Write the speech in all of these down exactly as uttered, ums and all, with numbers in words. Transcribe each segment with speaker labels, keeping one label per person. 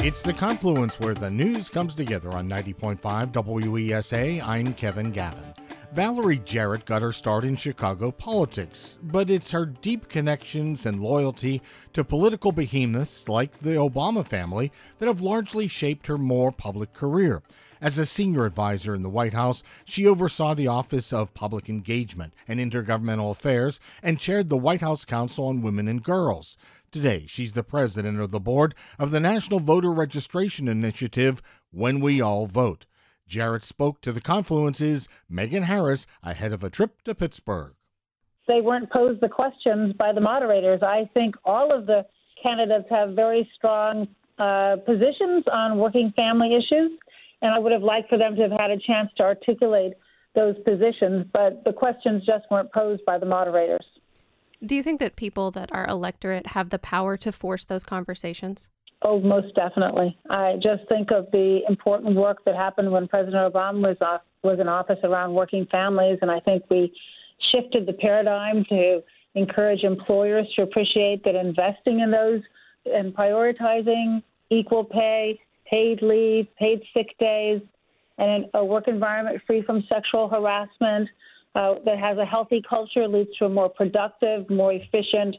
Speaker 1: It's The Confluence, where the news comes together on ninety point five W E S A. I'm Kevin Gavin. Valerie Jarrett got her start in Chicago politics, but it's her deep connections and loyalty to political behemoths like the Obama family that have largely shaped her more public career. As a senior advisor in the White House, she oversaw the Office of Public Engagement and Intergovernmental Affairs and chaired the White House Council on Women and Girls. Today, she's the president of the board of the National Voter Registration Initiative, When We All Vote. Jarrett spoke to The Confluence's Megan Harris ahead of a trip to Pittsburgh.
Speaker 2: They weren't posed the questions by the moderators. I think all of the candidates have very strong uh, positions on working family issues, and I would have liked for them to have had a chance to articulate those positions, but the questions just weren't posed by the moderators.
Speaker 3: Do you think that people that are electorate have the power to force those conversations?
Speaker 2: Oh, most definitely. I just think of the important work that happened when President Obama was off, was in office around working families, and I think we shifted the paradigm to encourage employers to appreciate that investing in those and prioritizing equal pay, paid leave, paid sick days, and a work environment free from sexual harassment uh, that has a healthy culture leads to a more productive, more efficient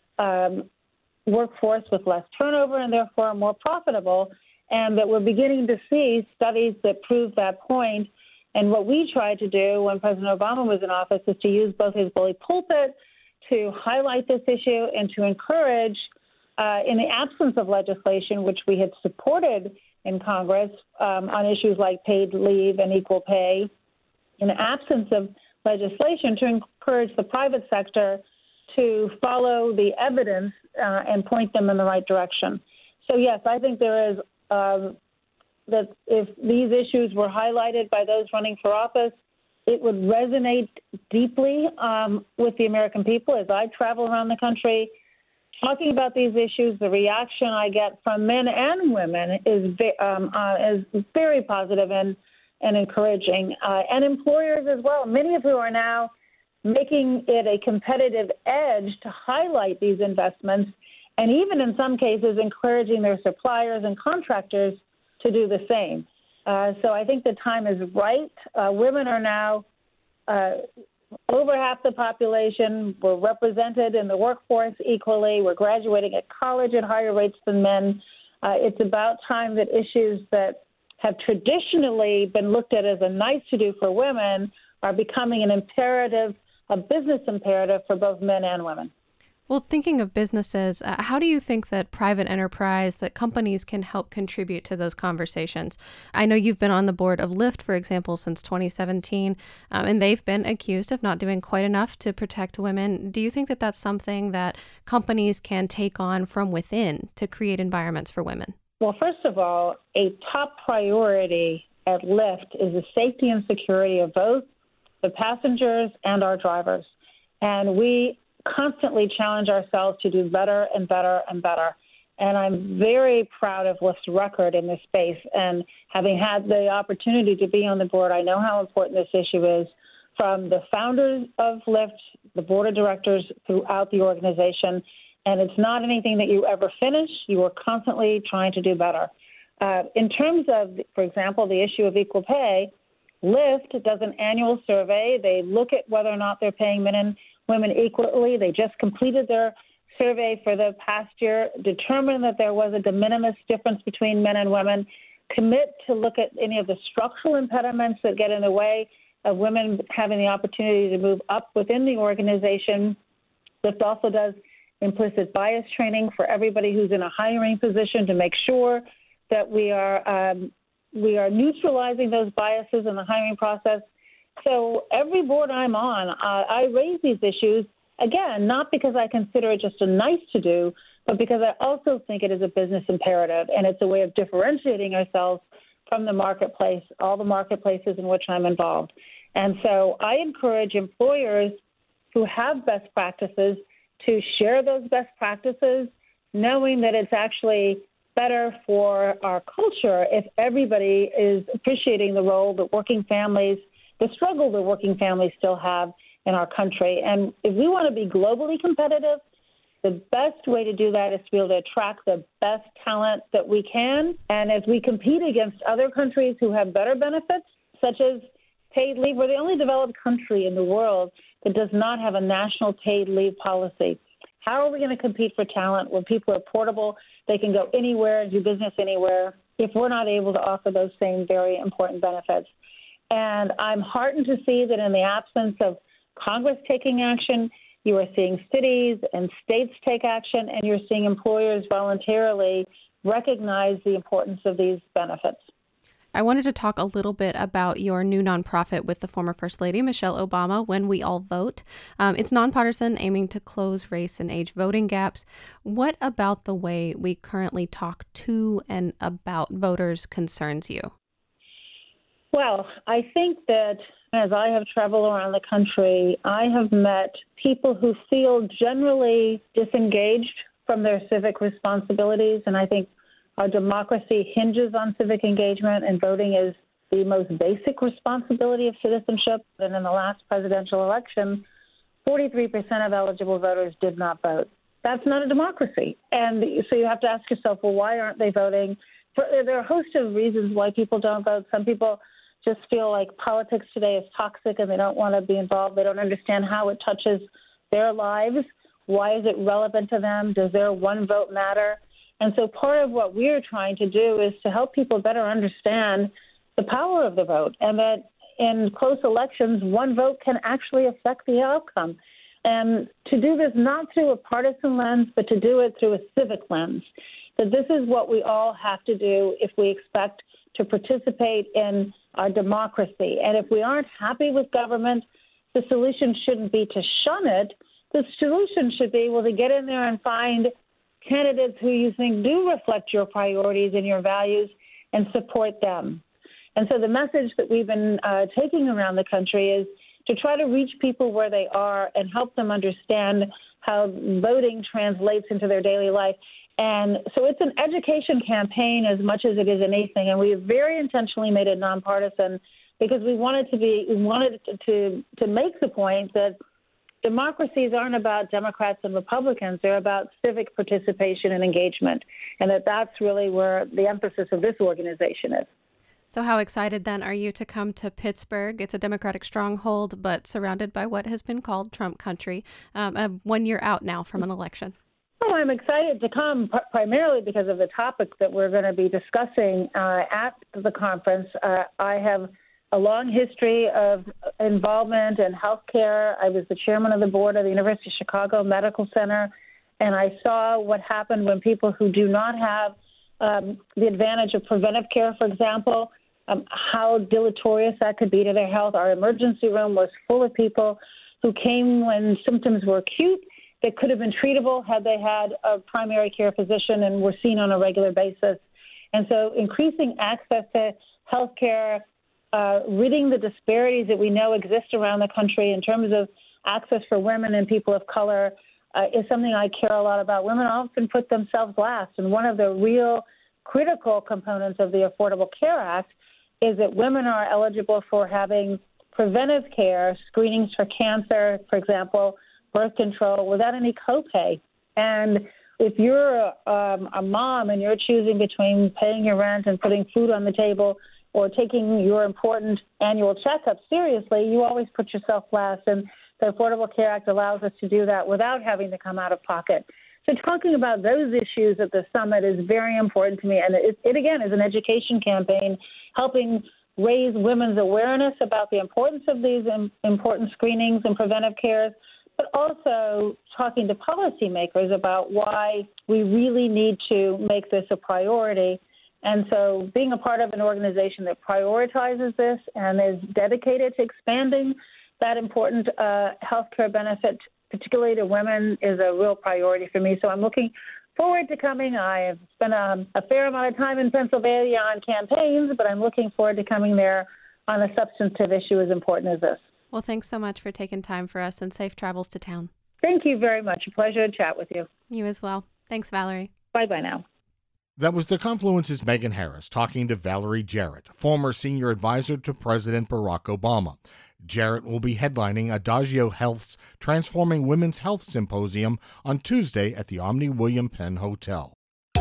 Speaker 2: um, workforce with less turnover and therefore more profitable, and that we're beginning to see studies that prove that point. And what we tried to do when President Obama was in office is to use both his bully pulpit to highlight this issue and to encourage, uh, in the absence of legislation, which we had supported in Congress um, on issues like paid leave and equal pay, in the absence of legislation, to encourage the private sector to follow the evidence uh, and point them in the right direction. So, yes, I think there is uh, that if these issues were highlighted by those running for office, it would resonate deeply um, with the American people. As I travel around the country talking about these issues, the reaction I get from men and women is, um, uh, is very positive and, and encouraging, uh, and employers as well, many of who are now making it a competitive edge to highlight these investments, and even in some cases encouraging their suppliers and contractors to do the same. Uh, so I think the time is right. Uh, women are now uh, over half the population. We're represented in the workforce equally. We're graduating at college at higher rates than men. Uh, it's about time that issues that have traditionally been looked at as a nice to do for women are becoming an imperative, a business imperative for both men and women.
Speaker 3: Well, thinking of businesses, uh, how do you think that private enterprise, that companies can help contribute to those conversations? I know you've been on the board of Lyft, for example, since twenty seventeen, um, and they've been accused of not doing quite enough to protect women. Do you think that that's something that companies can take on from within to create environments for women?
Speaker 2: Well, first of all, a top priority at Lyft is the safety and security of both the passengers and our drivers. And we constantly challenge ourselves to do better and better and better. And I'm very proud of Lyft's record in this space. And having had the opportunity to be on the board, I know how important this issue is, from the founders of Lyft, the board of directors throughout the organization. And it's not anything that you ever finish. You are constantly trying to do better. Uh, in terms of, for example, the issue of equal pay, Lyft does an annual survey. They look at whether or not they're paying men and women equally. They just completed their survey for the past year, determined that there was a de minimis difference between men and women, commit to look at any of the structural impediments that get in the way of women having the opportunity to move up within the organization. Lyft also does implicit bias training for everybody who's in a hiring position to make sure that we are um, we are neutralizing those biases in the hiring process. So every board I'm on, uh, I raise these issues, again, not because I consider it just a nice to do, but because I also think it is a business imperative, and it's a way of differentiating ourselves from the marketplace, all the marketplaces in which I'm involved. And so I encourage employers who have best practices to share those best practices, knowing that it's actually better for our culture if everybody is appreciating the role that working families, the struggle that working families still have in our country. And if we want to be globally competitive, The best way to do that is to be able to attract the best talent that we can. And as we compete against other countries who have better benefits, such as paid leave, we're the only developed country in the world that does not have a national paid leave policy. How are we going to compete for talent when people are portable, they can go anywhere and do business anywhere, if we're not able to offer those same very important benefits? And I'm heartened to see that in the absence of Congress taking action, you are seeing cities and states take action, and you're seeing employers voluntarily recognize the importance of these benefits.
Speaker 3: I wanted to talk a little bit about your new nonprofit with the former First Lady, Michelle Obama, When We All Vote. Um, it's nonpartisan, aiming to close race and age voting gaps. What about the way we currently talk to and about voters concerns you?
Speaker 2: Well, I think that as I have traveled around the country, I have met people who feel generally disengaged from their civic responsibilities, and I think our democracy hinges on civic engagement, and voting is the most basic responsibility of citizenship. And in the last presidential election, forty-three percent of eligible voters did not vote. That's not a democracy. And so you have to ask yourself, well, why aren't they voting? For, there are a host of reasons why people don't vote. Some people just feel like politics today is toxic and they don't want to be involved. They don't understand how it touches their lives. Why is it relevant to them? Does their one vote matter? And so part of what we're trying to do is to help people better understand the power of the vote, and that in close elections, one vote can actually affect the outcome. And to do this not through a partisan lens, but to do it through a civic lens, that this is what we all have to do if we expect to participate in our democracy. And if we aren't happy with government, the solution shouldn't be to shun it. The solution should be, well, to get in there and find candidates who you think do reflect your priorities and your values and support them. And so the message that we've been uh, taking around the country is to try to reach people where they are and help them understand how voting translates into their daily life. And so it's an education campaign as much as it is anything. And we have very intentionally made it nonpartisan because we wanted to be, we wanted to, to make the point that democracies aren't about Democrats and Republicans. They're about civic participation and engagement, and that that's really where the emphasis of this organization is.
Speaker 3: So how excited then are you to come to Pittsburgh? It's a Democratic stronghold, but surrounded by what has been called Trump country, um, uh, one year out now from an election.
Speaker 2: Oh, I'm excited to come pr- primarily because of the topic that we're going to be discussing uh, at the conference. Uh, I have a long history of involvement in healthcare. I was the chairman of the board of the University of Chicago Medical Center, and I saw what happened when people who do not have um, the advantage of preventive care, for example, um, how deleterious that could be to their health. Our emergency room was full of people who came when symptoms were acute that could have been treatable had they had a primary care physician and were seen on a regular basis. And so increasing access to healthcare, Uh, ridding the disparities that we know exist around the country in terms of access for women and people of color uh, is something I care a lot about. Women often put themselves last, and one of the real critical components of the Affordable Care Act is that women are eligible for having preventive care, screenings for cancer, for example, birth control, without any copay. And if you're a, um, a mom and you're choosing between paying your rent and putting food on the table or taking your important annual checkup seriously, you always put yourself last. And the Affordable Care Act allows us to do that without having to come out of pocket. So talking about those issues at the summit is very important to me. And it, it again, is an education campaign helping raise women's awareness about the importance of these important screenings and preventive cares, but also talking to policymakers about why we really need to make this a priority. And so being a part of an organization that prioritizes this and is dedicated to expanding that important uh, health care benefit, particularly to women, is a real priority for me. So I'm looking forward to coming. I have spent a, a fair amount of time in Pennsylvania on campaigns, but I'm looking forward to coming there on a substantive issue as important as this.
Speaker 3: Well, thanks so much for taking time for us, and safe travels to town.
Speaker 2: Thank you very much. A pleasure to chat with you.
Speaker 3: You as well. Thanks, Valerie.
Speaker 2: Bye-bye now.
Speaker 1: That was the Confluence's Megan Harris talking to Valerie Jarrett, former senior advisor to President Barack Obama. Jarrett will be headlining Adagio Health's Transforming Women's Health Symposium on Tuesday at the Omni William Penn Hotel.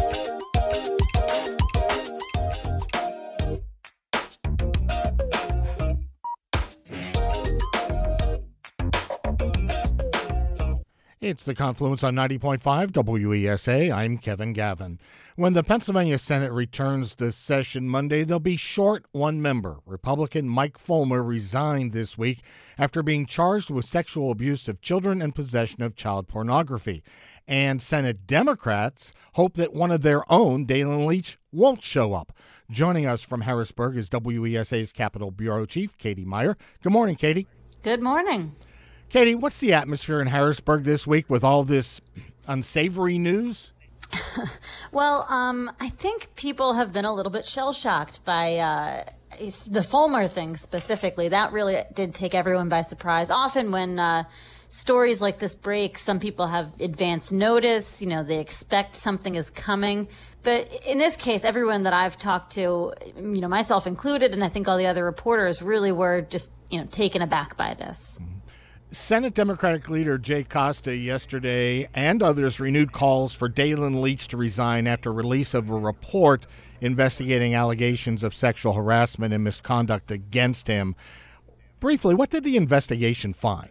Speaker 1: It's the Confluence on ninety point five W E S A. I'm Kevin Gavin. When the Pennsylvania Senate returns this session Monday, they'll be short one member. Republican Mike Fulmer resigned this week after being charged with sexual abuse of children and possession of child pornography. And Senate Democrats hope that one of their own, Dalen Leach, won't show up. Joining us from Harrisburg is W E S A's Capitol Bureau Chief, Katie Meyer. Good morning, Katie.
Speaker 4: Good morning.
Speaker 1: Katie, what's the atmosphere in Harrisburg this week with all this unsavory news?
Speaker 4: Well, um, I think people have been a little bit shell-shocked by uh, the Fulmer thing specifically. That really did take everyone by surprise. Often when uh, stories like this break, some people have advance notice. You know, they expect something is coming. But in this case, everyone that I've talked to, you know, myself included, and I think all the other reporters really were just, you know, taken aback by this. Mm-hmm.
Speaker 1: Senate Democratic leader Jay Costa yesterday and others renewed calls for Dalen Leach to resign after release of a report investigating allegations of sexual harassment and misconduct against him. Briefly, what did the investigation find?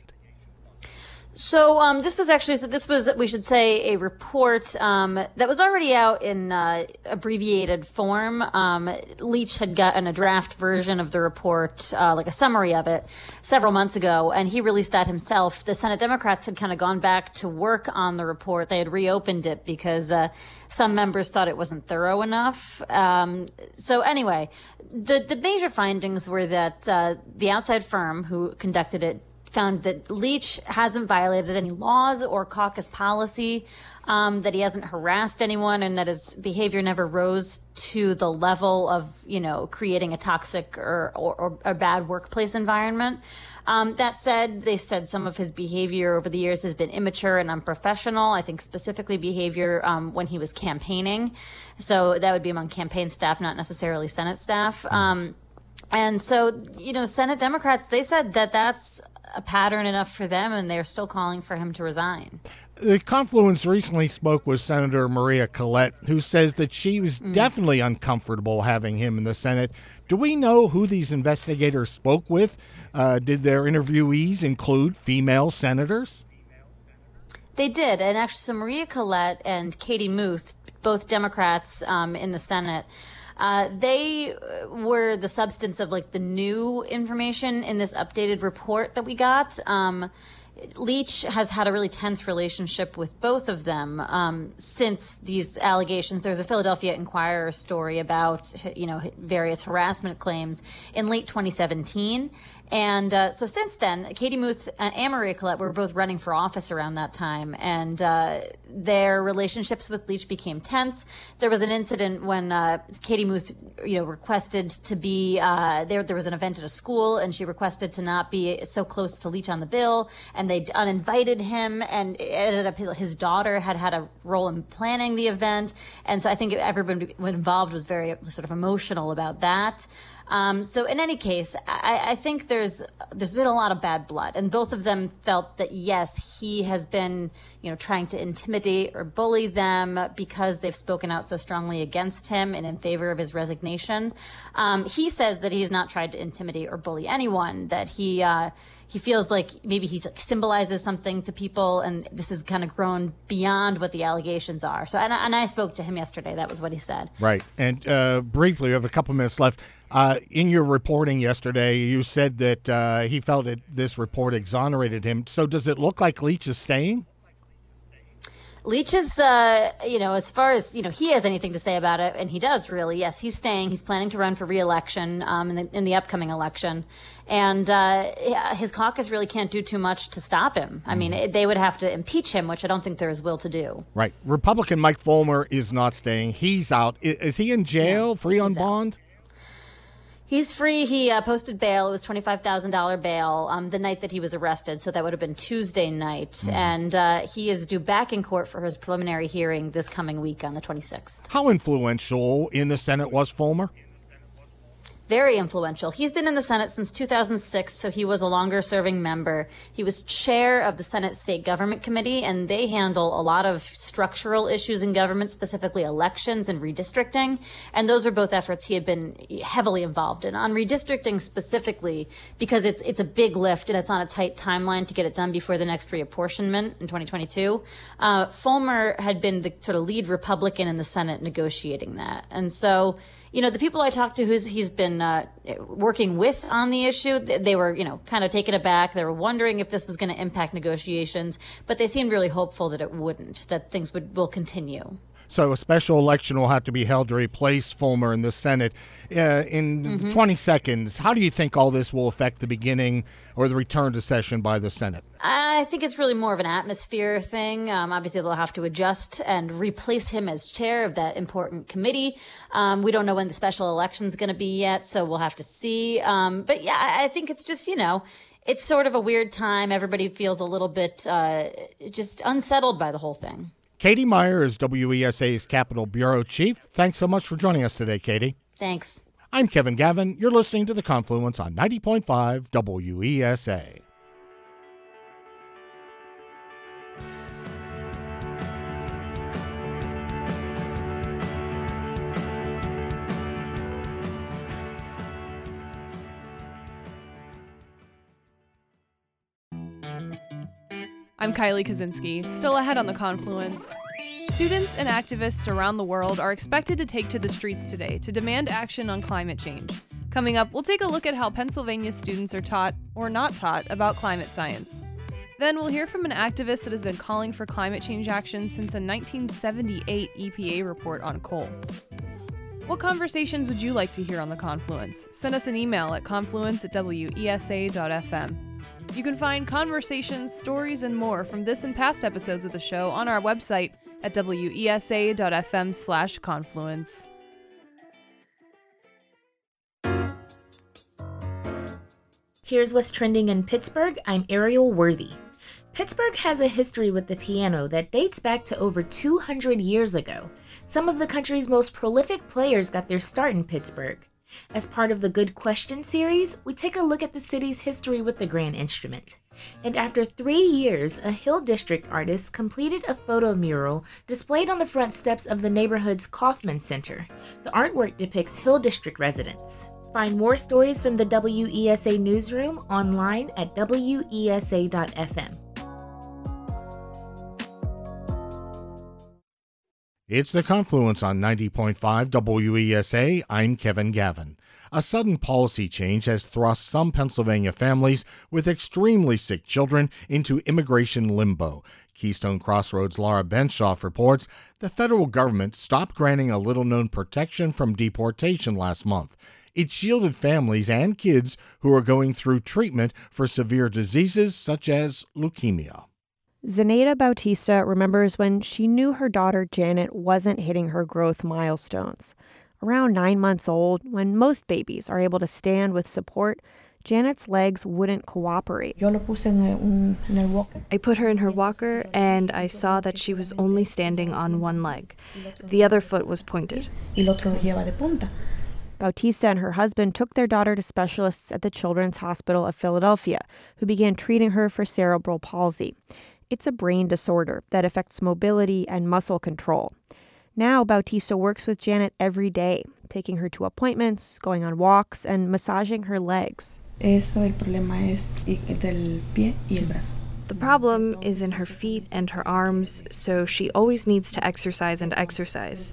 Speaker 4: So um, this was actually, so this was, we should say, a report um, that was already out in uh, abbreviated form. Um, Leach had gotten a draft version of the report, uh, like a summary of it, several months ago, and he released that himself. The Senate Democrats had kind of gone back to work on the report. They had reopened it because uh, some members thought it wasn't thorough enough. Um, so anyway, the, the major findings were that uh, the outside firm who conducted it found that Leach hasn't violated any laws or caucus policy, um, that he hasn't harassed anyone, and that his behavior never rose to the level of, you know, creating a toxic or, or, or a bad workplace environment. Um, that said, they said some of his behavior over the years has been immature and unprofessional. I think specifically behavior um, when he was campaigning. So that would be among campaign staff, not necessarily Senate staff. Um, and so, you know, Senate Democrats, they said that that's a pattern enough for them, and they're still calling for him to resign.
Speaker 1: The Confluence recently spoke with Senator Maria Collette, who says that she was mm. definitely uncomfortable having him in the Senate. Do we know who these investigators spoke with? Uh, did their interviewees include female senators?
Speaker 4: They did, and actually, so Maria Collette and Katie Muth, both Democrats um, in the Senate, Uh, they were the substance of like the new information in this updated report that we got. Um, Leach has had a really tense relationship with both of them um, since these allegations. There was a Philadelphia Inquirer story about, you know, various harassment claims in late twenty seventeen. And uh, so since then, Katie Muth and Maria Collette were both running for office around that time, and uh, their relationships with Leach became tense. There was an incident when uh, Katie Muth, you know, requested to be uh, there. There was an event at a school, and she requested to not be so close to Leach on the bill, and they uninvited him. And it ended up his daughter had had a role in planning the event, and so I think everyone involved was very sort of emotional about that. Um, so in any case, I, I think there's there's been a lot of bad blood, and both of them felt that yes, he has been, you know, trying to intimidate or bully them because they've spoken out so strongly against him and in favor of his resignation. Um, he says that he's not tried to intimidate or bully anyone. That he uh, he feels like maybe he like, symbolizes something to people, and this has kind of grown beyond what the allegations are. So, and, and I spoke to him yesterday. That was what he said.
Speaker 1: Right. And uh, briefly, we have a couple minutes left. Uh, in your reporting yesterday, you said that uh, he felt that this report exonerated him. So does it look like Leach is staying?
Speaker 4: Leach is, uh, you know, as far as, you know, he has anything to say about it, and he does really. Yes, he's staying. He's planning to run for re-election um, in, the, in the upcoming election. And uh, his caucus really can't do too much to stop him. I mean, it, they would have to impeach him, which I don't think there is will to do.
Speaker 1: Right. Republican Mike Fulmer is not staying. He's out. Is, is he in jail, yeah, free on bond?
Speaker 4: Out. He's free. He uh, posted bail. It was twenty-five thousand dollars bail um, the night that he was arrested. So that would have been Tuesday night. Mm. And uh, he is due back in court for his preliminary hearing this coming week on the twenty-sixth.
Speaker 1: How influential in the Senate was Fulmer?
Speaker 4: very influential. He's been in the Senate since two thousand six, so he was a longer-serving member. He was chair of the Senate State Government Committee, and they handle a lot of structural issues in government, specifically elections and redistricting. And those are both efforts he had been heavily involved in. On redistricting specifically, because it's it's a big lift and it's on a tight timeline to get it done before the next reapportionment in twenty twenty-two, uh, Fulmer had been the sort of lead Republican in the Senate negotiating that. And so, you know, the people I talked to who's he's been uh, working with on the issue, they were, you know, kind of taken aback. They were wondering if this was going to impact negotiations, but they seemed really hopeful that it wouldn't, that things would will continue.
Speaker 1: So a special election will have to be held to replace Fulmer in the Senate. Uh, in mm-hmm. twenty seconds, how do you think all this will affect the beginning or the return to session by the Senate?
Speaker 4: I think it's really more of an atmosphere thing. Um, obviously, they'll have to adjust and replace him as chair of that important committee. Um, we don't know when the special election is going to be yet, so we'll have to see. Um, but yeah, I think it's just, you know, it's sort of a weird time. Everybody feels a little bit uh, just unsettled by the whole thing.
Speaker 1: Katie Meyer is W E S A's Capitol Bureau Chief. Thanks so much for joining us today, Katie.
Speaker 4: Thanks.
Speaker 1: I'm Kevin Gavin. You're listening to The Confluence on ninety point five W E S A.
Speaker 5: I'm Kylie Kaczynski, still ahead on The Confluence. Students and activists around the world are expected to take to the streets today to demand action on climate change. Coming up, we'll take a look at how Pennsylvania students are taught, or not taught, about climate science. Then we'll hear from an activist that has been calling for climate change action since a nineteen seventy-eight E P A report on coal. What conversations would you like to hear on The Confluence? Send us an email at confluence at w e s a dot f m. You can find conversations, stories, and more from this and past episodes of the show on our website at w e s a dot f m slash confluence.
Speaker 6: Here's what's trending in Pittsburgh. I'm Ariel Worthy. Pittsburgh has a history with the piano that dates back to over two hundred years ago. Some of the country's most prolific players got their start in Pittsburgh. As part of the Good Question series, we take a look at the city's history with the grand instrument. And after three years, a Hill District artist completed a photo mural displayed on the front steps of the neighborhood's Kaufman Center. The artwork depicts Hill District residents. Find more stories from the W E S A newsroom online at w e s a dot f m.
Speaker 1: It's The Confluence on ninety point five W E S A. I'm Kevin Gavin. A sudden policy change has thrust some Pennsylvania families with extremely sick children into immigration limbo. Keystone Crossroads' Laura Benshoff reports the federal government stopped granting a little-known protection from deportation last month. It shielded families and kids who are going through treatment for severe diseases such as leukemia.
Speaker 7: Zenaida Bautista remembers when she knew her daughter Janet wasn't hitting her growth milestones. Around nine months old, when most babies are able to stand with support, Janet's legs wouldn't cooperate.
Speaker 8: I put her in her walker, and I saw that she was only standing on one leg. The other foot was pointed.
Speaker 7: Bautista and her husband took their daughter to specialists at the Children's Hospital of Philadelphia, who began treating her for cerebral palsy. It's a brain disorder that affects mobility and muscle control. Now, Bautista works with Janet every day, taking her to appointments, going on walks, and massaging her legs.
Speaker 8: The problem is in her feet and her arms, so she always needs to exercise and exercise.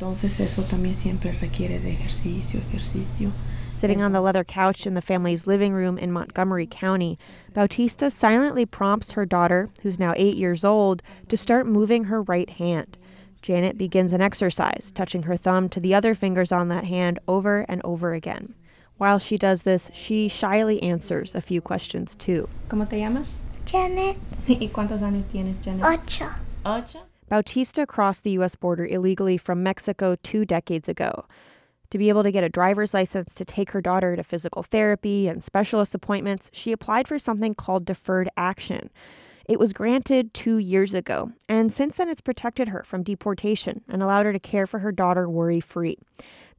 Speaker 7: Sitting on the leather couch in the family's living room in Montgomery County, Bautista silently prompts her daughter, who's now eight years old, to start moving her right hand. Janet begins an exercise, touching her thumb to the other fingers on that hand over and over again. While she does this, she shyly answers a few questions too.
Speaker 9: ¿Cómo te llamas?
Speaker 10: Janet.
Speaker 9: ¿Y cuántos años tienes, Janet?
Speaker 10: Ocho.
Speaker 9: Ocho?
Speaker 7: Bautista crossed the U S border illegally from Mexico two decades ago. To be able to get a driver's license to take her daughter to physical therapy and specialist appointments, she applied for something called deferred action. It was granted two years ago, and since then it's protected her from deportation and allowed her to care for her daughter worry-free.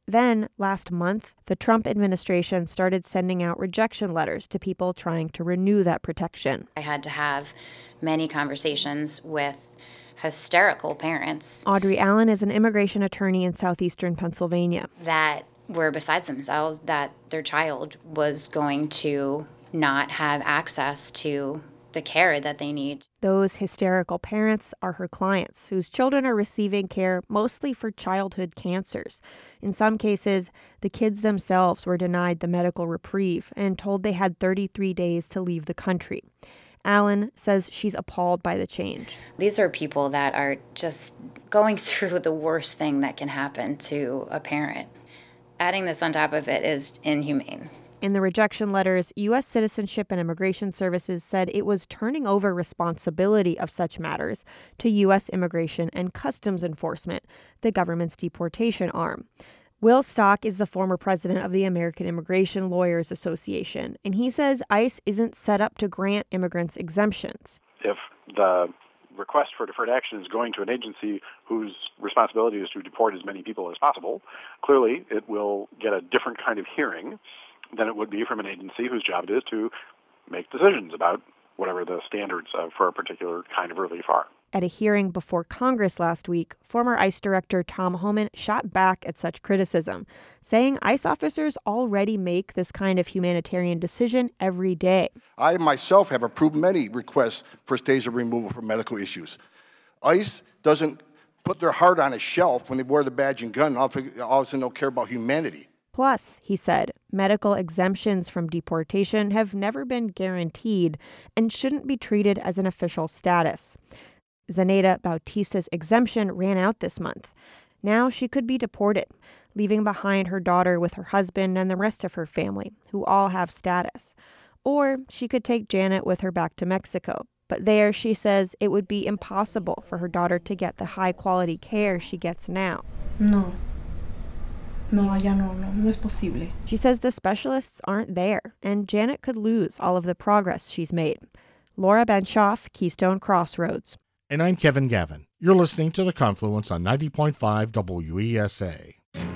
Speaker 7: Then, last month, the Trump administration started sending out rejection letters to people trying to renew that protection.
Speaker 10: I had to have many conversations with hysterical parents.
Speaker 7: Audrey Allen is an immigration attorney in southeastern Pennsylvania.
Speaker 10: That were besides themselves, that their child was going to not have access to the care that they need.
Speaker 7: Those hysterical parents are her clients, whose children are receiving care mostly for childhood cancers. In some cases, the kids themselves were denied the medical reprieve and told they had thirty-three days to leave the country. Allen says she's appalled by the change.
Speaker 10: These are people that are just going through the worst thing that can happen to a parent. Adding this on top of it is inhumane.
Speaker 7: In the rejection letters, U S Citizenship and Immigration Services said it was turning over responsibility of such matters to U S Immigration and Customs Enforcement, the government's deportation arm. Will Stock is the former president of the American Immigration Lawyers Association, and he says ICE isn't set up to grant immigrants exemptions.
Speaker 11: If the request for deferred action is going to an agency whose responsibility is to deport as many people as possible, clearly it will get a different kind of hearing than it would be from an agency whose job it is to make decisions about whatever the standards uh, for a particular kind of relief are.
Speaker 7: At a hearing before Congress last week, former ICE Director Tom Homan shot back at such criticism, saying ICE officers already make this kind of humanitarian decision every day.
Speaker 12: I myself have approved many requests for stays of removal for medical issues. ICE doesn't put their heart on a shelf when they wear the badge and gun and all of a sudden don't care about humanity.
Speaker 7: Plus, he said, medical exemptions from deportation have never been guaranteed and shouldn't be treated as an official status. Zenaida Bautista's exemption ran out this month. Now she could be deported, leaving behind her daughter with her husband and the rest of her family, who all have status. Or she could take Janet with her back to Mexico. But there, she says, it would be impossible for her daughter to get the high-quality care she gets now.
Speaker 9: No. No, allá no, no, no es posible.
Speaker 7: She says the specialists aren't there, and Janet could lose all of the progress she's made. Laura Benshoff, Keystone Crossroads.
Speaker 1: And I'm Kevin Gavin. You're listening to The Confluence on ninety point five W E S A.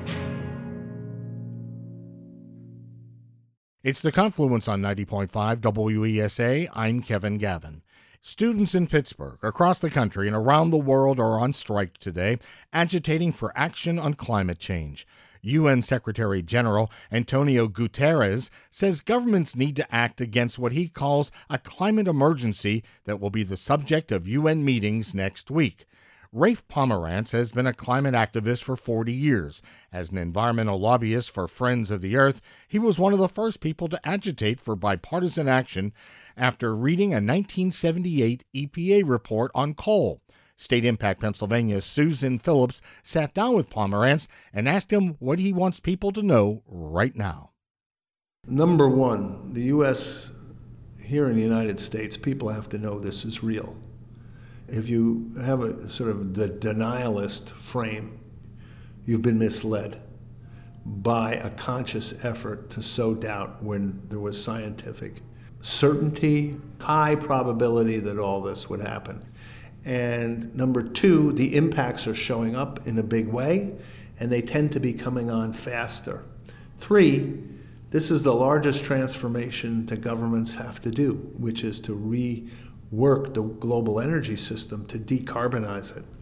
Speaker 1: It's The Confluence on ninety point five W E S A. I'm Kevin Gavin. Students in Pittsburgh, across the country, and around the world are on strike today, agitating for action on climate change. U N Secretary General Antonio Guterres says governments need to act against what he calls a climate emergency that will be the subject of U N meetings next week. Rafe Pomerantz has been a climate activist for forty years. As an environmental lobbyist for Friends of the Earth, he was one of the first people to agitate for bipartisan action after reading a nineteen seventy-eight E P A report on coal. State Impact Pennsylvania's Susan Phillips sat down with Pomerantz and asked him what he wants people to know right now.
Speaker 13: Number one, the U S here in the United States, people have to know this is real. If you have a sort of the denialist frame, you've been misled by a conscious effort to sow doubt when there was scientific certainty, high probability that all this would happen. And number two, the impacts are showing up in a big way, and they tend to be coming on faster. Three, this is the largest transformation that governments have to do, which is to rework the global energy system to decarbonize it.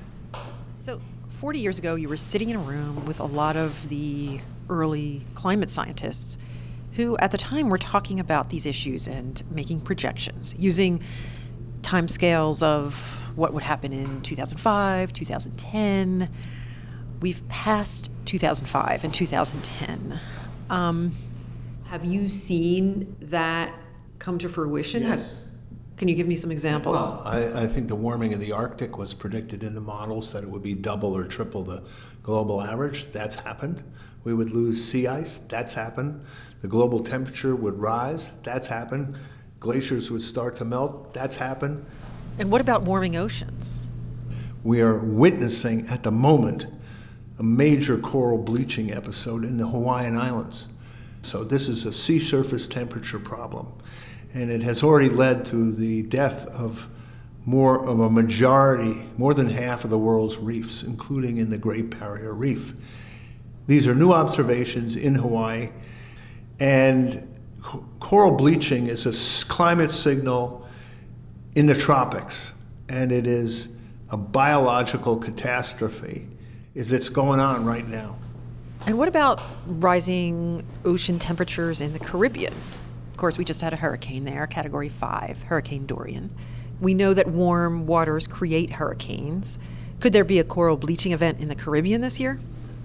Speaker 14: So forty years ago, you were sitting in a room with a lot of the early climate scientists who at the time were talking about these issues and making projections using timescales of what would happen in two thousand five, two thousand ten. We've passed two thousand five and two thousand ten. Um,
Speaker 15: Have you seen that come to fruition?
Speaker 13: Yes.
Speaker 15: Have, can you give me some examples?
Speaker 13: Well, I, I think the warming of the Arctic was predicted in the models that it would be double or triple the global average. That's happened. We would lose sea ice. That's happened. The global temperature would rise. That's happened. Glaciers would start to melt. That's happened.
Speaker 14: And what about warming oceans?
Speaker 13: We are witnessing at the moment a major coral bleaching episode in the Hawaiian Islands. So this is a sea surface temperature problem. And it has already led to the death of more of a majority, more than half of the world's reefs, including in the Great Barrier Reef. These are new observations in Hawaii, and c- coral bleaching is a climate signal in the tropics, and it is a biological catastrophe. Is it's going on right now.
Speaker 14: And what about rising ocean temperatures in the Caribbean? Of course, we just had a hurricane there, Category five, Hurricane Dorian. We know that warm waters create hurricanes. Could there be a coral bleaching event in the Caribbean this year?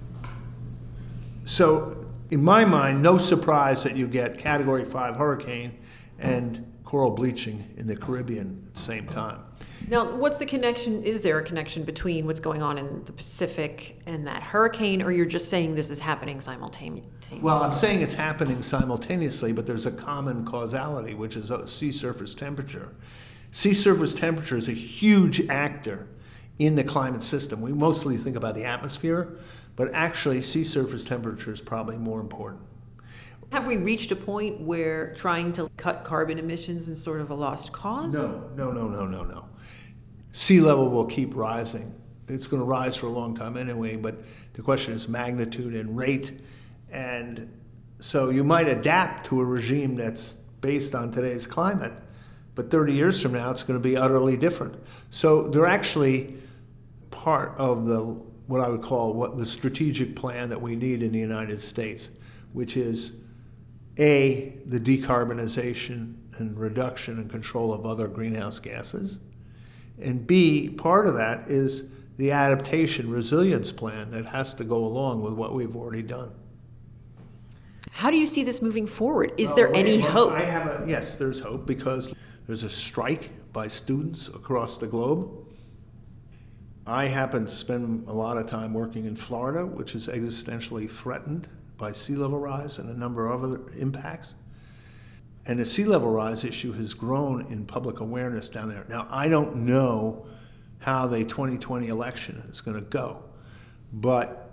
Speaker 13: So, in my mind, no surprise that you get Category five hurricane and coral bleaching in the Caribbean at the same time.
Speaker 15: Now, what's the connection? Is there a connection between what's going on in the Pacific and that hurricane, or you're just saying this is happening simultaneously?
Speaker 13: Well, I'm saying it's happening simultaneously, but there's a common causality, which is sea surface temperature. Sea surface temperature is a huge actor in the climate system. We mostly think about the atmosphere, but actually sea surface temperature is probably more important.
Speaker 15: Have we reached a point where trying to cut carbon emissions is sort of a lost cause?
Speaker 13: No, no, no, no, no, no. Sea level will keep rising. It's going to rise for a long time anyway, but the question is magnitude and rate. And so you might adapt to a regime that's based on today's climate, but thirty years from now, it's going to be utterly different. So they're actually part of the what I would call what the strategic plan that we need in the United States, which is A, the decarbonization and reduction and control of other greenhouse gases, and B, part of that is the adaptation resilience plan that has to go along with what we've already done.
Speaker 15: How do you see this moving forward? Is
Speaker 13: Well,
Speaker 15: there
Speaker 13: wait,
Speaker 15: any
Speaker 13: well,
Speaker 15: hope?
Speaker 13: I have a, yes, there's hope because there's a strike by students across the globe. I happen to spend a lot of time working in Florida, which is existentially threatened by sea level rise and a number of other impacts. And the sea level rise issue has grown in public awareness down there. Now, I don't know how the twenty twenty election is going to go, but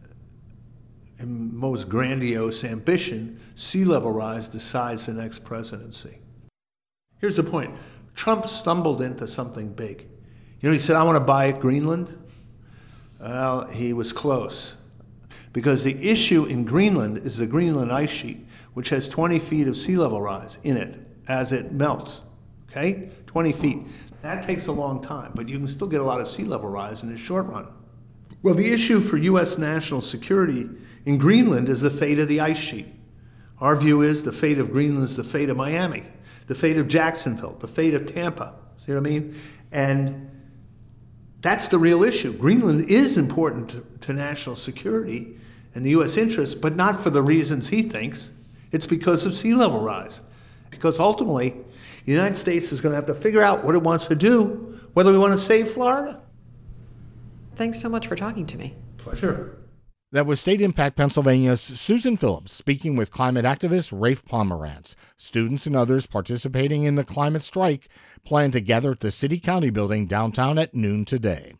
Speaker 13: in most grandiose ambition, sea level rise decides the next presidency. Here's the point. Trump stumbled into something big. You know, he said, I want to buy Greenland. Well, he was close. Because the issue in Greenland is the Greenland ice sheet, which has twenty feet of sea level rise in it as it melts, okay? twenty feet. That takes a long time, but you can still get a lot of sea level rise in the short run. Well, the issue for U S national security in Greenland is the fate of the ice sheet. Our view is the fate of Greenland is the fate of Miami, the fate of Jacksonville, the fate of Tampa. See what I mean? And that's the real issue. Greenland is important to, to national security and the U S interest, but not for the reasons he thinks. It's because of sea level rise. Because ultimately, the United States is going to have to figure out what it wants to do, whether we want to save Florida.
Speaker 15: Thanks so much for talking to me.
Speaker 13: Pleasure.
Speaker 1: That was State Impact Pennsylvania's Susan Phillips speaking with climate activist Rafe Pomerantz. Students and others participating in the climate strike plan to gather at the City County Building downtown at noon today.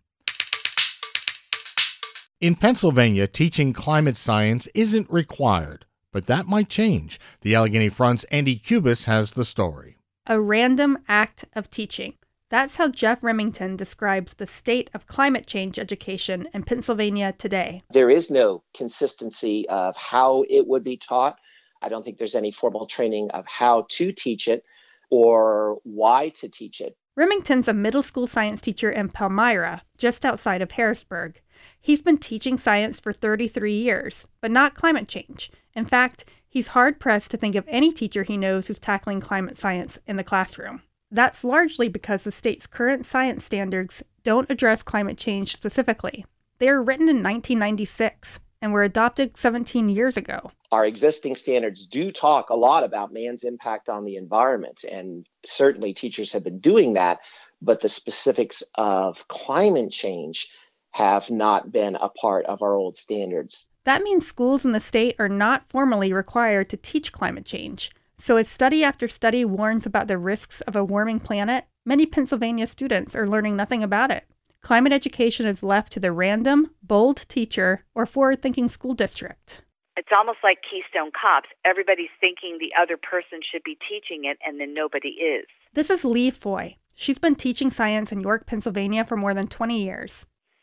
Speaker 1: In Pennsylvania, teaching climate science isn't required, but that might change. The Allegheny Front's Andy Cubis has the story.
Speaker 16: A random act of teaching. That's how Jeff Remington describes the state of climate change education in Pennsylvania today.
Speaker 17: There is no consistency of how it would be taught. I don't think there's any formal training of how to teach it or why to teach it.
Speaker 16: Remington's a middle school science teacher in Palmyra, just outside of Harrisburg. He's been teaching science for thirty-three years, but not climate change. In fact, he's hard-pressed to think of any teacher he knows who's tackling climate science in the classroom. That's largely because the state's current science standards don't address climate change specifically. They were written in nineteen ninety-six and were adopted seventeen years ago.
Speaker 17: Our existing standards do talk a lot about man's impact on the environment, and certainly teachers have been doing that, but the specifics of climate change have not been a part of our old standards.
Speaker 16: That means schools in the state are not formally required to teach climate change. So as study after study warns about the risks of a warming planet, many Pennsylvania students are learning nothing about it. Climate education is left to the random, bold teacher or forward-thinking school district.
Speaker 18: It's almost like Keystone Cops. Everybody's thinking the other person should be teaching it, and then nobody is.
Speaker 16: This is Lee Foy. She's been teaching science in York, Pennsylvania for more than twenty years.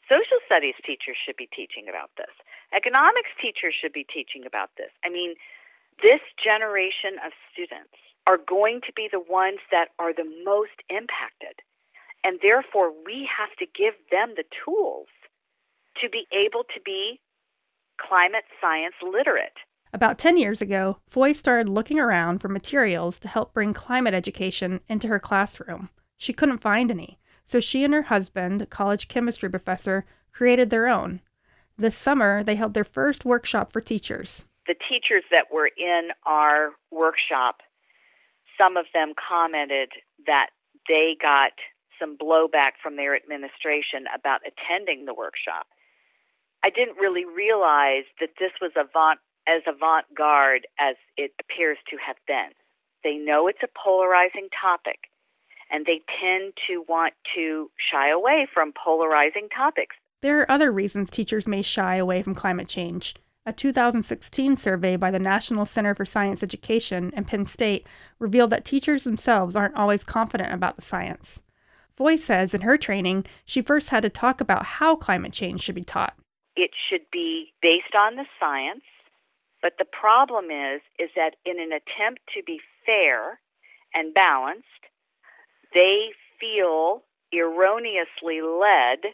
Speaker 18: Social studies teachers should be teaching about this. Economics teachers should be teaching about this. I mean, this generation of students are going to be the ones that are the most impacted. And therefore, we have to give them the tools to be able to be climate science literate.
Speaker 16: About ten years ago, Foy started looking around for materials to help bring climate education into her classroom. She couldn't find any, so she and her husband, a college chemistry professor, created their own. This summer, they held their first workshop for teachers.
Speaker 18: The teachers that were in our workshop, some of them commented that they got some blowback from their administration about attending the workshop. I didn't really realize that this was avant, as avant-garde as it appears to have been. They know it's a polarizing topic, and they tend to want to shy away from polarizing topics.
Speaker 16: There are other reasons teachers may shy away from climate change. A two thousand sixteen survey by the National Center for Science Education and Penn State revealed that teachers themselves aren't always confident about the science. Foy says in her training, she first had to talk about how climate change should be taught.
Speaker 18: It should be based on the science, but the problem is, is that in an attempt to be fair and balanced, they feel erroneously led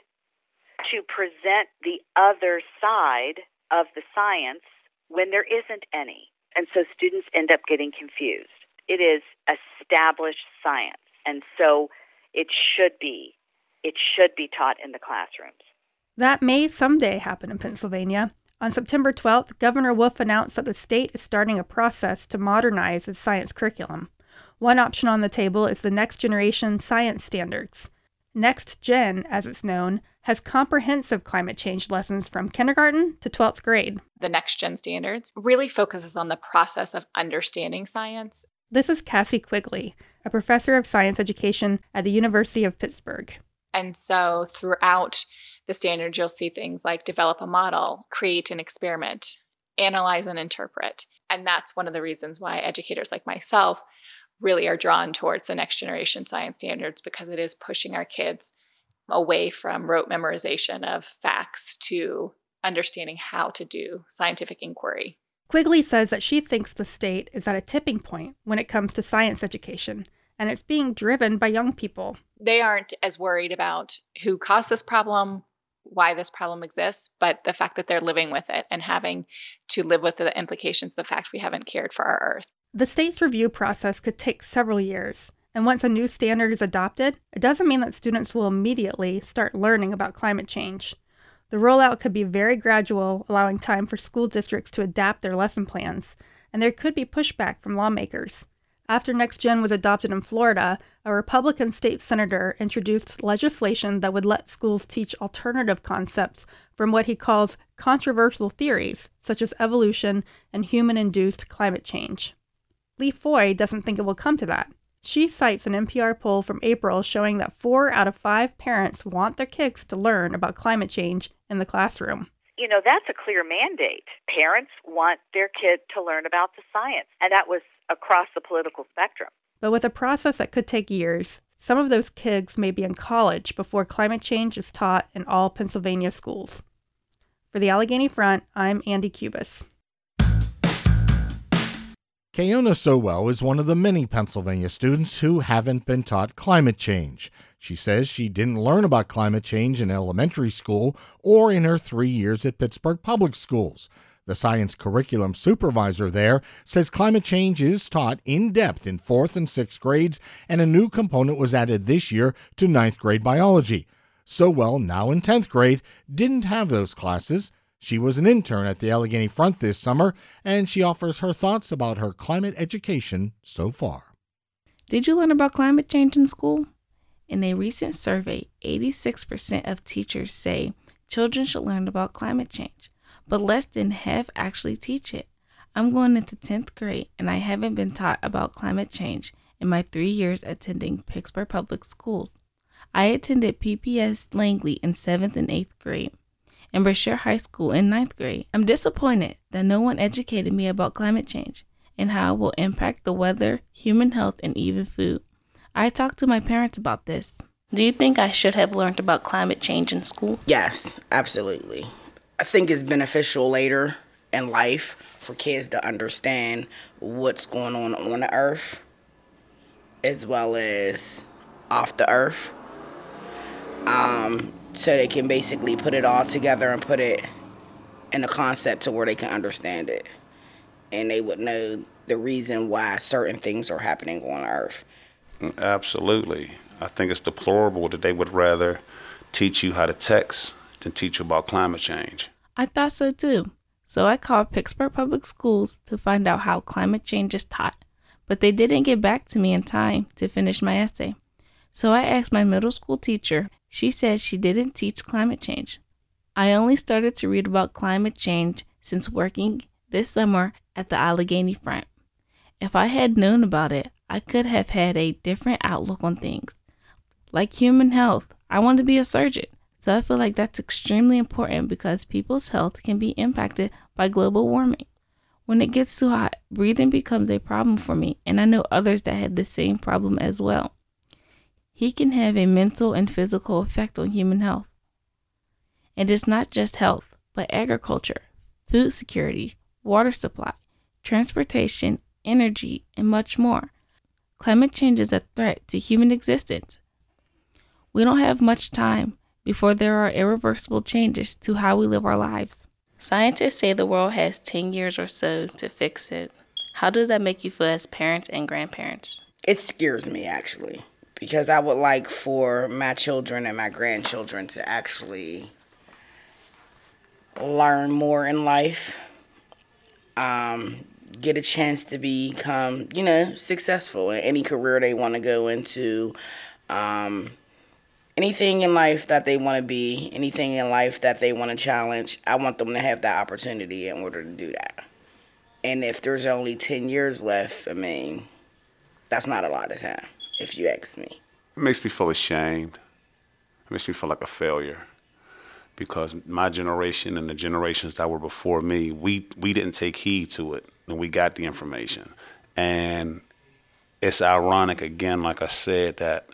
Speaker 18: to present the other side of the science when there isn't any. And so students end up getting confused. It is established science, and so it should be. It should be taught in the classrooms.
Speaker 16: That may someday happen in Pennsylvania. On September twelfth, Governor Wolf announced that the state is starting a process to modernize its science curriculum. One option on the table is the Next Generation Science Standards. Next Gen, as it's known, has comprehensive climate change lessons from kindergarten to twelfth grade.
Speaker 19: The Next Gen Standards really focuses on the process of understanding science.
Speaker 16: This is Cassie Quigley, a professor of science education at the University of Pittsburgh.
Speaker 19: And so throughout the standards, you'll see things like develop a model, create an experiment, analyze and interpret. And that's one of the reasons why educators like myself really are drawn towards the Next Generation Science Standards, because it is pushing our kids away from rote memorization of facts to understanding how to do scientific inquiry.
Speaker 16: Quigley says that she thinks the state is at a tipping point when it comes to science education, and it's being driven by young people.
Speaker 19: They aren't as worried about who caused this problem, why this problem exists, but the fact that they're living with it and having to live with the implications of the fact we haven't cared for our Earth.
Speaker 16: The state's review process could take several years, and once a new standard is adopted, it doesn't mean that students will immediately start learning about climate change. The rollout could be very gradual, allowing time for school districts to adapt their lesson plans, and there could be pushback from lawmakers. After Next Gen was adopted in Florida, a Republican state senator introduced legislation that would let schools teach alternative concepts from what he calls controversial theories, such as evolution and human-induced climate change. Lee Foy doesn't think it will come to that. She cites an N P R poll from April showing that four out of five parents want their kids to learn about climate change in the classroom.
Speaker 18: You know, that's a clear mandate. Parents want their kid to learn about the science, and that was across the political spectrum.
Speaker 16: But with a process that could take years, some of those kids may be in college before climate change is taught in all Pennsylvania schools. For the Allegheny Front, I'm Andy Cubis.
Speaker 1: Kayona Sowell is one of the many Pennsylvania students who haven't been taught climate change. She says she didn't learn about climate change in elementary school or in her three years at Pittsburgh Public Schools. The science curriculum supervisor there says climate change is taught in depth in fourth and sixth grades, and a new component was added this year to ninth grade biology. Sowell, now in tenth grade, didn't have those classes. She was an intern at the Allegheny Front this summer, and she offers her thoughts about her climate education so far.
Speaker 20: Did you learn about climate change in school? In a recent survey, eighty-six percent of teachers say children should learn about climate change, but less than half actually teach it. I'm going into tenth grade, and I haven't been taught about climate change in my three years attending Pittsburgh Public Schools. I attended P P S Langley in seventh and eighth grade, and Brashear High School in ninth grade. I'm disappointed that no one educated me about climate change and how it will impact the weather, human health, and even food. I talked to my parents about this. Do you think I should have learned about climate change in school?
Speaker 21: Yes, absolutely. I think it's beneficial later in life for kids to understand what's going on on the earth as well as off the earth. Um, so they can basically put it all together and put it in a concept to where they can understand it. And they would know the reason why certain things are happening on earth.
Speaker 22: Absolutely. I think it's deplorable that they would rather teach you how to text than teach you about climate change.
Speaker 20: I thought so too. So I called Pittsburgh Public Schools to find out how climate change is taught, but they didn't get back to me in time to finish my essay. So I asked my middle school teacher. She said she didn't teach climate change. I only started to read about climate change since working this summer at the Allegheny Front. If I had known about it, I could have had a different outlook on things. Like human health, I want to be a surgeon, so I feel like that's extremely important because people's health can be impacted by global warming. When it gets too hot, breathing becomes a problem for me, and I know others that had the same problem as well. Heat can have a mental and physical effect on human health. And it's not just health, but agriculture, food security, water supply, transportation, energy, and much more. Climate change is a threat to human existence. We don't have much time before there are irreversible changes to how we live our lives. Scientists say the world has ten years or so to fix it. How does that make you feel as parents and grandparents?
Speaker 21: It scares me, actually, because I would like for my children and my grandchildren to actually learn more in life, um, get a chance to become, you know, successful in any career they want to go into, um, anything in life that they want to be, anything in life that they want to challenge. I want them to have that opportunity in order to do that. And if there's only ten years left, I mean, that's not a lot of time, if you ask me.
Speaker 22: It makes me feel ashamed. It makes me feel like a failure. Because my generation and the generations that were before me, we, we didn't take heed to it, and we got the information. And it's ironic, again, like I said, that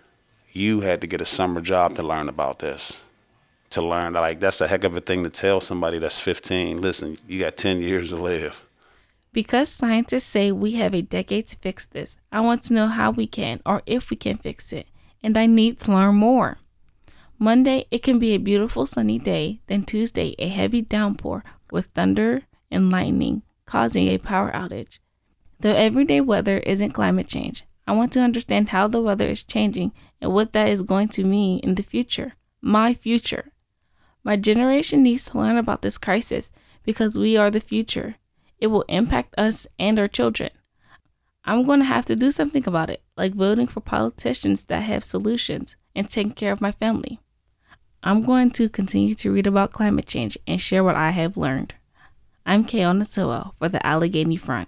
Speaker 22: you had to get a summer job to learn about this. To learn, like, that's a heck of a thing to tell somebody that's fifteen. Listen, you got ten years to live.
Speaker 20: Because scientists say we have a decade to fix this, I want to know how we can, or if we can fix it. And I need to learn more. Monday, it can be a beautiful sunny day, then Tuesday, a heavy downpour with thunder and lightning causing a power outage. Though everyday weather isn't climate change, I want to understand how the weather is changing and what that is going to mean in the future. My future. My generation needs to learn about this crisis because we are the future. It will impact us and our children. I'm going to have to do something about it, like voting for politicians that have solutions and taking care of my family. I'm going to continue to read about climate change and share what I have learned. I'm Kayana Sowell for the Allegheny Front.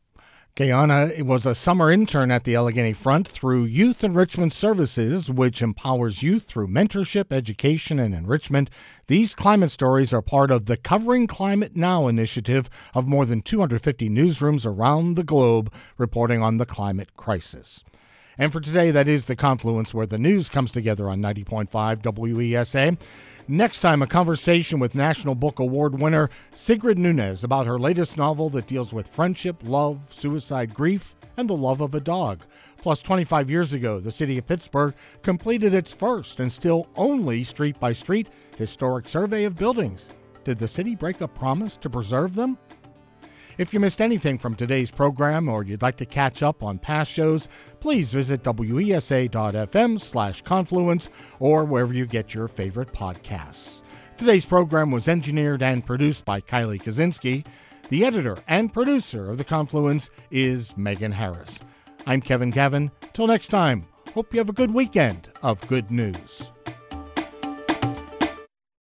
Speaker 1: Kayana was a summer intern at the Allegheny Front through Youth Enrichment Services, which empowers youth through mentorship, education, and enrichment. These climate stories are part of the Covering Climate Now initiative of more than two hundred fifty newsrooms around the globe reporting on the climate crisis. And for today, that is The Confluence, where the news comes together on ninety point five W E S A. Next time, a conversation with National Book Award winner Sigrid Nunez about her latest novel that deals with friendship, love, suicide, grief, and the love of a dog. Plus, twenty-five years ago, the city of Pittsburgh completed its first and still only street-by-street historic survey of buildings. Did the city break a promise to preserve them? If you missed anything from today's program or you'd like to catch up on past shows, please visit W E S A dot F M slash confluence or wherever you get your favorite podcasts. Today's program was engineered and produced by Kylie Kaczynski. The editor and producer of The Confluence is Megan Harris. I'm Kevin Gavin. Till next time, hope you have a good weekend of good news.